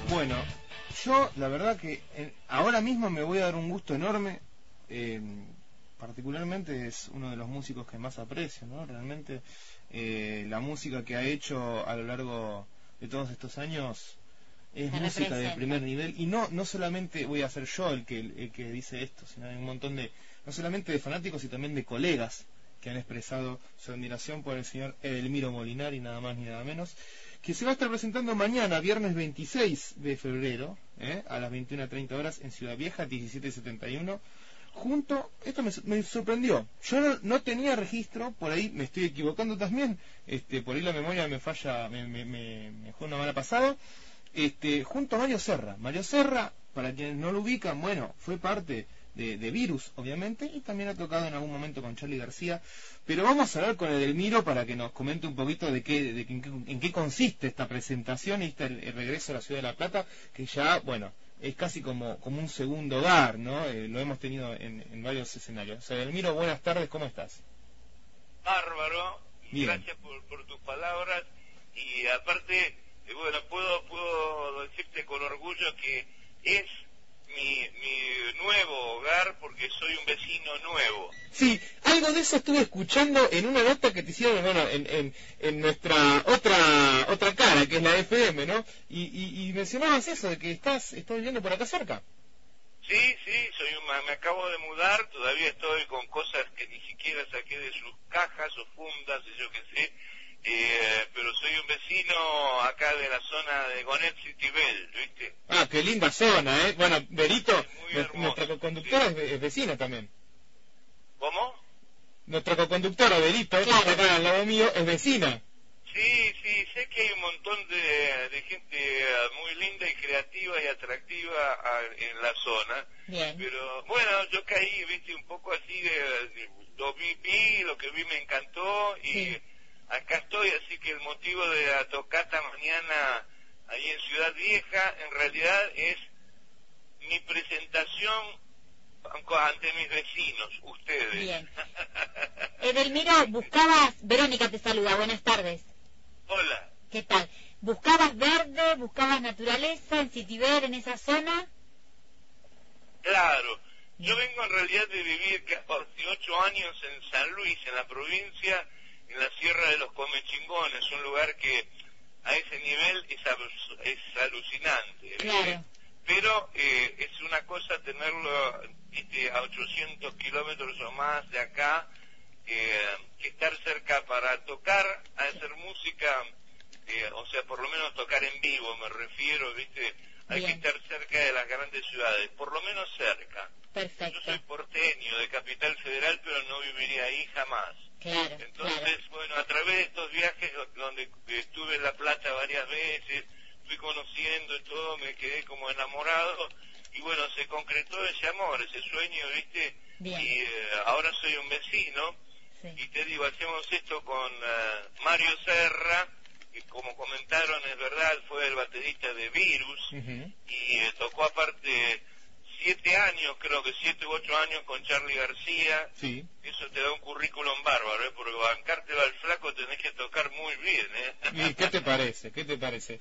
Bueno, yo la verdad que ahora mismo me voy a dar un gusto enorme. Particularmente es uno de los músicos que más aprecio, ¿no? Realmente la música que ha hecho a lo largo de todos estos años es música de primer nivel, y no solamente voy a ser yo el que dice esto, sino hay un montón de, no solamente de fanáticos, y también de colegas que han expresado su admiración por el señor Edelmiro Molinari, nada más ni nada menos, que se va a estar presentando mañana, viernes 26 de febrero, a las 21:30 horas, en Ciudad Vieja, 1771, junto, esto me sorprendió, yo no tenía registro, por ahí me estoy equivocando también, por ahí la memoria me falla, me juega una mala pasada, junto a Mario Serra. Mario Serra, para quienes no lo ubican, bueno, fue parte de Virus, obviamente, y también ha tocado en algún momento con Charly García, pero vamos a hablar con Edelmiro para que nos comente un poquito en qué consiste esta presentación y el regreso a la Ciudad de La Plata, que ya, bueno, es casi como un segundo hogar, ¿no? Lo hemos tenido en varios escenarios. O sea, Edelmiro, buenas tardes, ¿cómo estás? Bárbaro, Bien. Gracias por tus palabras, y aparte, bueno, puedo decirte con orgullo que es mi nuevo hogar, porque soy un vecino nuevo. Sí, algo de eso estuve escuchando en una nota que te hicieron, bueno, en nuestra otra cara, que es la FM, ¿no? Y mencionabas eso, de que estás viviendo por acá cerca. Sí, me acabo de mudar, todavía estoy con cosas que ni siquiera saqué de sus cajas o fundas, y yo qué sé, pero soy un vecino acá de la zona de Gonet City Bell, ¿viste? Ah, qué linda zona, ¿eh? Bueno, Berito, nuestra coconductora, sí, es vecina también. ¿Cómo? Nuestra coconductora, Berito, claro, que está acá al lado mío, es vecina. Sí, sé que hay un montón de gente muy linda y creativa y atractiva en la zona. Bien. Pero bueno, yo caí, viste, un poco así, lo que vi me encantó, y sí, acá estoy, así que el motivo de la tocata mañana ahí en Ciudad Vieja en realidad es mi presentación ante mis vecinos, ustedes. Bien. Edelmiro, Verónica te saluda, buenas tardes. Hola. ¿Qué tal? ¿Buscabas verde, buscabas naturaleza en Citibel, en esa zona? Claro. Yo vengo en realidad de vivir 18 años en San Luis, en la provincia, en la Sierra de los Comechingones, un lugar que a ese nivel es alucinante. Claro. Pero es una cosa tenerlo a 800 kilómetros o más de acá, que estar cerca para tocar, hacer música, o sea, por lo menos tocar en vivo, me refiero, ¿viste? Hay Bien. que estar cerca de las grandes ciudades, por lo menos cerca. Perfecto. Yo soy porteño, de Capital Federal, pero no viviría ahí jamás. Claro. Entonces, claro. bueno, a través de estos viajes donde estuve en La Plata varias veces, fui conociendo y todo, me quedé como enamorado, y bueno, se concretó ese amor, ese sueño, ¿viste? Bien. Y ahora soy un vecino, sí, y te digo, hacemos esto con Mario Serra, que como comentaron, es verdad, fue el baterista de Virus, y tocó aparte 7 años, creo que 7 u 8 años con Charly García. Sí. Eso te da un currículum bárbaro, porque bancártelo al flaco tenés que tocar muy bien, ¿Y qué te parece? ¿Qué te parece?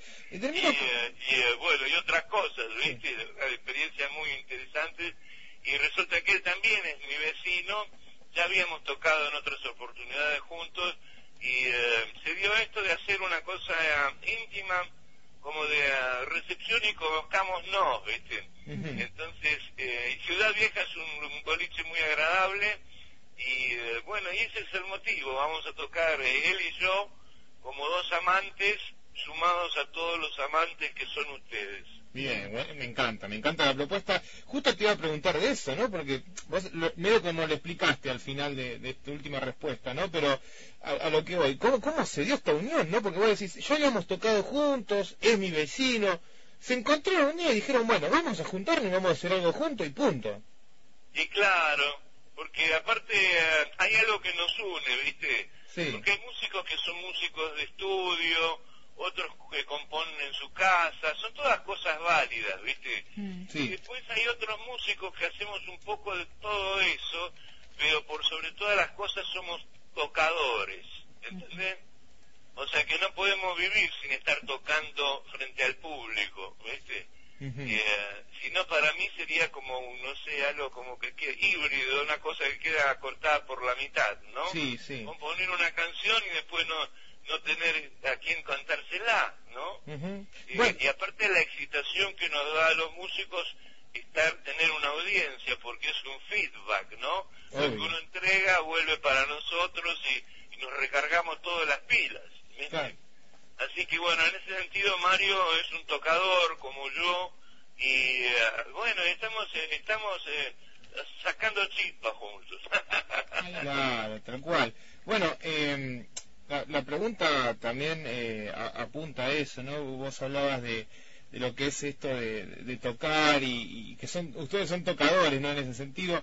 Bueno, y otras cosas, ¿viste? Sí. Una experiencia muy interesante, y resulta que él también es mi vecino, ya habíamos tocado en otras oportunidades juntos, y se dio esto de hacer una cosa íntima, como de recepción y conozcámonos, ¿viste? Entonces, Ciudad Vieja es un boliche muy agradable, y bueno, y ese es el motivo, vamos a tocar él y yo como dos amantes, sumados a todos los amantes que son ustedes. Bien, bueno, me encanta la propuesta. Justo te iba a preguntar de eso, ¿no? Porque vos medio como lo explicaste al final de tu última respuesta, ¿no? Pero a lo que voy, ¿cómo se dio esta unión, no? Porque vos decís, ya habíamos tocado juntos, es mi vecino, se encontraron un día y dijeron, bueno, vamos a juntarnos y vamos a hacer algo juntos y punto. Y claro, porque aparte hay algo que nos une, ¿viste? Sí. Porque hay músicos que son músicos de estudio, otros que componen en su casa, son todas cosas válidas, ¿viste? Sí. Y después hay otros músicos que hacemos un poco de todo eso, pero por sobre todas las cosas somos tocadores, ¿entendés? O sea que no podemos vivir sin estar tocando frente al público, ¿viste? Si no, para mí sería como, no sé, algo como que queda híbrido, una cosa que queda cortada por la mitad, ¿no? Sí, sí. Componer una canción y después no tener a quien cantársela, ¿no? Bueno. Y aparte la excitación que nos da a los músicos tener una audiencia, porque es un feedback, ¿no? Lo que uno entrega vuelve para nosotros y nos recargamos todas las pilas, ¿viste? Claro. Así que bueno, en ese sentido Mario es un tocador como yo y bueno, estamos sacando chispas juntos. Claro, tal cual. Bueno, la pregunta también apunta a eso, ¿no? Vos hablabas de lo que es esto de tocar y que ustedes son tocadores, ¿no? En ese sentido.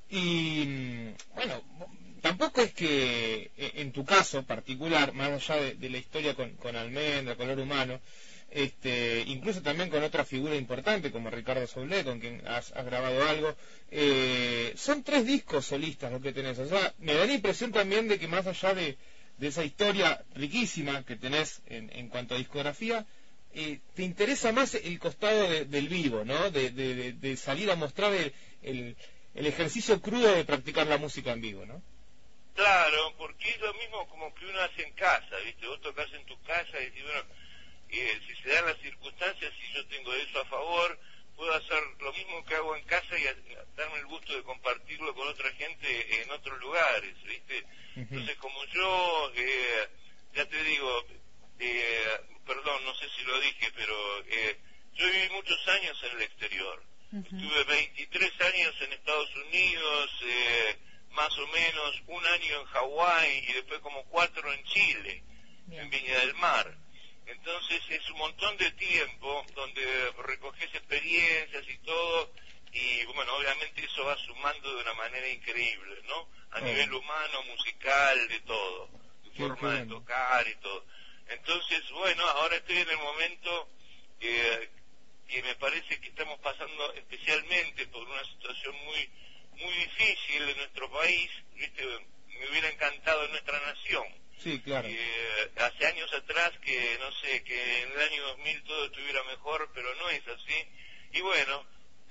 Y bueno, tampoco es que en tu caso particular, más allá de la historia con Almendra, Color Humano, incluso también con otra figura importante como Ricardo Soule, con quien has grabado algo, son 3 discos solistas lo que tenés. O sea, me da la impresión también de que más allá de esa historia riquísima que tenés en cuanto a discografía, te interesa más el costado del vivo, ¿no? De salir a mostrar el ejercicio crudo de practicar la música en vivo, ¿no? Claro, porque es lo mismo como que uno hace en casa, ¿viste? Vos tocas en tu casa y decís, bueno, si se dan las circunstancias, si yo tengo eso a favor, puedo hacer lo mismo que hago en casa y darme el gusto de compartirlo con otra gente en otros lugares, ¿viste? Entonces, como yo, ya te digo, perdón, no sé si lo dije, pero yo viví muchos años en el exterior. Estuve 23 años en Estados Unidos, más o menos un año en Hawái y después como 4 en Chile, en Viña del Mar. Entonces es un montón de tiempo donde recoges experiencias y todo, y bueno, obviamente eso va sumando de una manera increíble, ¿no? A nivel humano, musical, de todo, de forma de tocar y todo. Entonces, bueno, ahora estoy en el momento que me parece que estamos pasando especialmente por una situación muy difícil en nuestro país, ¿viste? Me hubiera encantado en nuestra nación. Sí, claro. Hace años atrás que, no sé, que en el año 2000 todo estuviera mejor, pero no es así. Y bueno,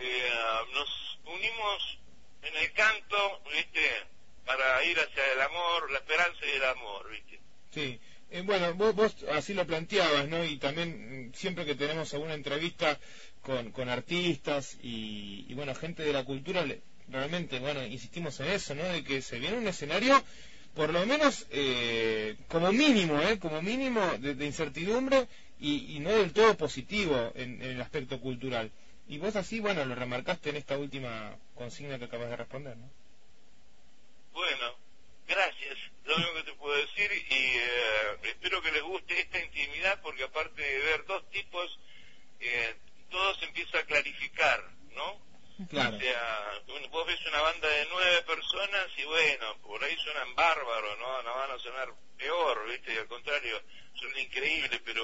nos unimos en el canto, ¿viste? Para ir hacia el amor, la esperanza y el amor, ¿viste? Sí. Bueno, vos así lo planteabas, ¿no? Y también siempre que tenemos alguna entrevista con artistas y bueno, gente de la cultura, realmente, bueno, insistimos en eso, ¿no? De que se viene un escenario, por lo menos, como mínimo de incertidumbre y no del todo positivo en el aspecto cultural. Y vos así, bueno, lo remarcaste en esta última consigna que acabas de responder, ¿no? Bueno, gracias, lo único que te puedo decir, y espero que les guste esta intimidad, porque aparte de ver 2 tipos, todo se empieza a clarificar, ¿no? Claro. O sea, vos ves una banda de 9 personas y bueno, por ahí suenan bárbaros, ¿no? No van a sonar peor, ¿viste? Y al contrario, son increíbles, pero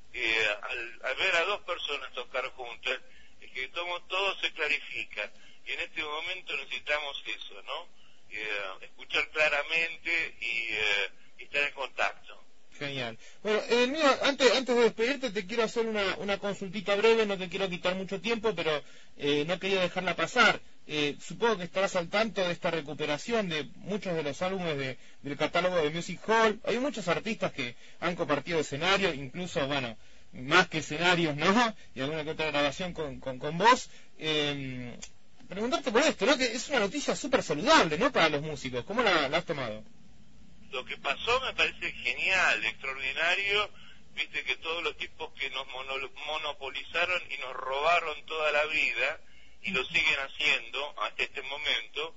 al ver a 2 personas tocar juntas, es que todo se clarifica. Y en este momento necesitamos eso, ¿no? Escuchar claramente y estar en contacto. Genial. Bueno, mío, antes de despedirte te quiero hacer una consultita breve, no te quiero quitar mucho tiempo, pero no quería dejarla pasar. Supongo que estarás al tanto de esta recuperación de muchos de los álbumes del catálogo de Music Hall. Hay muchos artistas que han compartido escenario, incluso, bueno, más que escenarios, ¿no? Y alguna que otra grabación con vos. Preguntarte por esto, ¿no? Que es una noticia súper saludable, ¿no? Para los músicos. ¿Cómo la has tomado? Lo que pasó me parece genial, extraordinario, viste que todos los tipos que nos monopolizaron y nos robaron toda la vida, y lo siguen haciendo hasta este momento,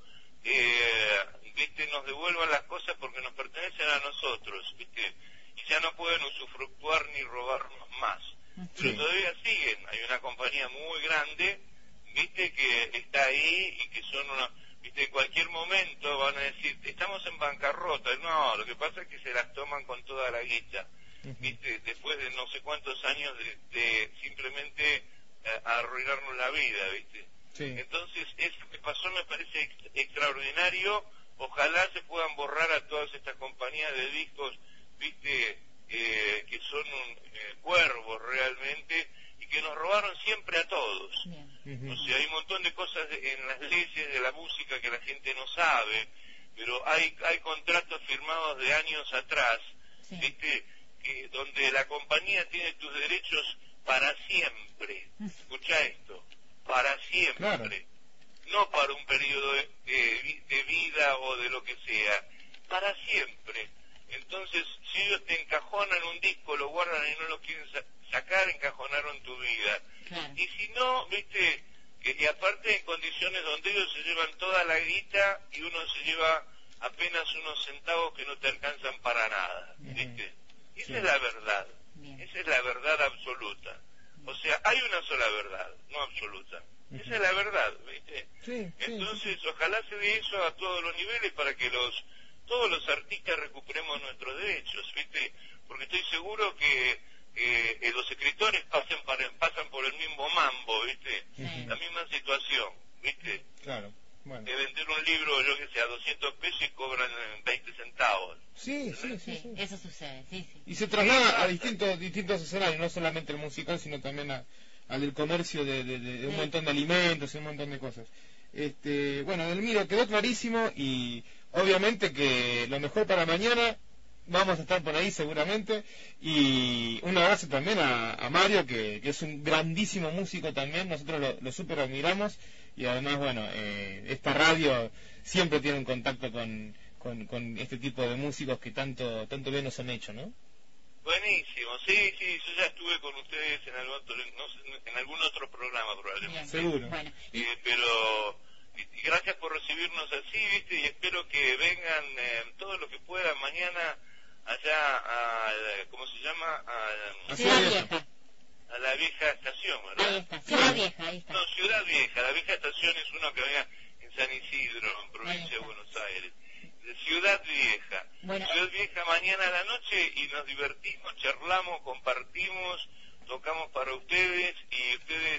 viste, nos devuelvan las cosas porque nos pertenecen a nosotros, viste, y ya no pueden usufructuar ni robarnos más. Pero todavía siguen, hay una compañía muy grande, viste, que está ahí y que son en cualquier momento van a decir, estamos en bancarrota. No, lo que pasa es que se las toman con toda la guita, ¿viste? Después de no sé cuántos años de simplemente arruinarnos la vida, ¿viste? Sí. Entonces, eso que pasó me parece extraordinario. Ojalá se puedan borrar a todas estas compañías de discos, ¿viste? Que son cuervos realmente y que nos robaron siempre a todos. donde la compañía tiene tus derechos para siempre. Escucha esto, para siempre. Claro. No para un periodo de vida o de lo que sea, para siempre. Entonces, si ellos te encajonan un disco, lo guardan y no lo quieren sacar, encajonaron tu vida. Claro. Y si no, viste, y aparte en condiciones donde ellos se llevan toda la guita y uno se lleva apenas unos centavos que no te alcanzan para nada, ¿viste? Y esa es la verdad, esa es la verdad absoluta. O sea, hay una sola verdad, no absoluta. Esa es la verdad, ¿viste? Entonces, ojalá se dé eso a todos los niveles para que todos los artistas recuperemos nuestros derechos, ¿viste? Porque estoy seguro que los escritores pasan por el mismo mambo, ¿viste? La misma situación, ¿viste? Claro. Bueno. De vender un libro, yo que sé, a 200 pesos y cobran 20 centavos. Sí, eso sucede, sí. Y se traslada a distintos escenarios, no solamente el musical, sino también al del comercio de un montón de alimentos y un montón de cosas. Bueno, Edelmiro, quedó clarísimo y obviamente que lo mejor para mañana, vamos a estar por ahí seguramente, y un abrazo también a Mario, que es un grandísimo músico también, nosotros lo súper admiramos, y además, bueno, esta radio siempre tiene un contacto con este tipo de músicos que tanto bien nos han hecho, ¿no? Buenísimo, sí, yo ya estuve con ustedes en algún otro programa probablemente. Seguro. Bueno. Pero y gracias por recibirnos así, ¿viste? Y espero que vengan todos los que puedan mañana allá ¿cómo se llama? Ciudad Vieja. A la vieja estación, ¿verdad? Ahí está, Ciudad Vieja, ahí está. No, Ciudad Vieja, la vieja estación es uno que venga en San Isidro, en provincia de Buenos Aires. Ciudad Vieja. Bueno. Ciudad Vieja mañana a la noche y nos divertimos, charlamos, compartimos, tocamos para ustedes y ustedes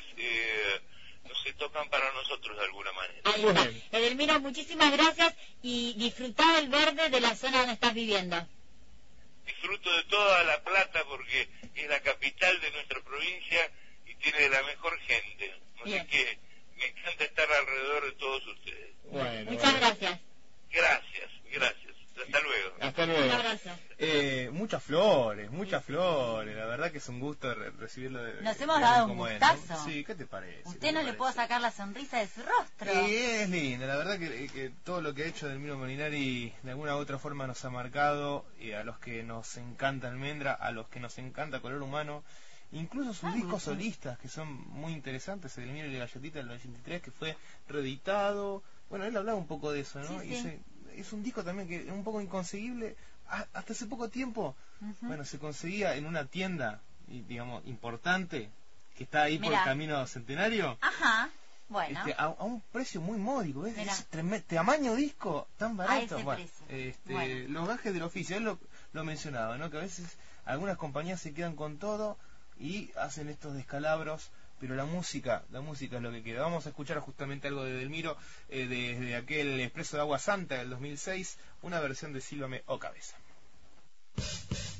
no se tocan para nosotros de alguna manera. Ahí está. Edelmiro, muchísimas gracias y disfrutá del verde de la zona donde estás viviendo. Disfruto de toda La Plata porque es la capital de nuestra provincia y tiene la mejor gente. Así que me encanta estar alrededor de todos ustedes. Bueno, Muchas gracias. Gracias. Hasta luego. Hasta luego. Un abrazo. Muchas flores, la verdad que es un gusto recibirlo. Nos hemos dado un gustazo. ¿No? Sí, ¿qué te parece? Usted no le puedo sacar la sonrisa de su rostro. Es lindo, la verdad que todo lo que ha hecho Edelmiro Molinari de alguna u otra forma nos ha marcado, y a los que nos encanta Almendra, a los que nos encanta Color Humano, incluso sus discos solistas que son muy interesantes, Edelmiro y la Galletita del 83 que fue reeditado. Bueno, él hablaba un poco de eso, ¿no? Sí. Es un disco también que es un poco inconseguible. Hasta hace poco tiempo, bueno, se conseguía en una tienda, digamos, importante, que está ahí por el Camino Centenario. Ajá, bueno. A un precio muy módico, es tamaño disco tan barato. Bueno, los gajes del oficio, él lo mencionaba, ¿no? Que a veces algunas compañías se quedan con todo y hacen estos descalabros. Pero la música es lo que queda. Vamos a escuchar justamente algo de Edelmiro, desde aquel Expreso de Agua Santa del 2006, una versión de Sílvame o Cabeza.